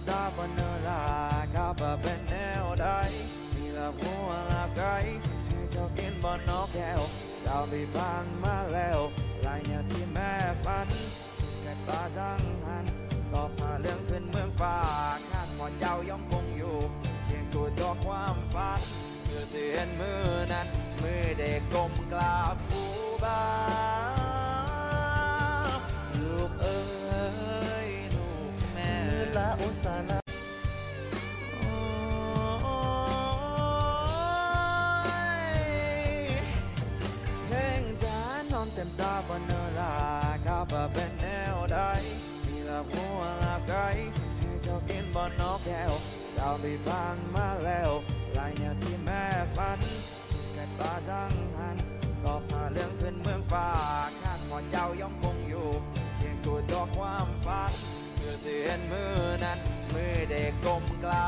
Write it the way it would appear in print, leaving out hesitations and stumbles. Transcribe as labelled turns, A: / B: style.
A: ตาบนเนลาข้าบเป็นแนวใดที่ละหัวละไกให้เจ้ากินบนนกแก้วเจ้าที่ผ่านมาแล้วหลายอย่างที่แม่ฝันแค่ตาจังหันต่อพาเรื่องขึ้นเมืองฟ้าข้างหมดเจ้าย่อมคงอยู่เคียงกูดอกความฝันเมื่อเสียนมือนั้นมือเด็กกลมกราบผู้บ่าวลูกเอ๋ยลูกแม่ละอุสานะเพลงจานอนเต็มตาบนเนลาข้าบเป็นแนวใดที่ละหัวละไกให้เจ้ากินบนนกแก้วเจ้าที่ผ่านมาแล้วหลายอย่างที่แม่ฝันแค่ตาจังหันก็พาเรื่องขึ้นเมืองฟ้าข้างหมดเจ้าย่อมคงอยู่เคียงกูดอกความฝันเมื่อเสียนมือนั้นมือเด็กกลมกรา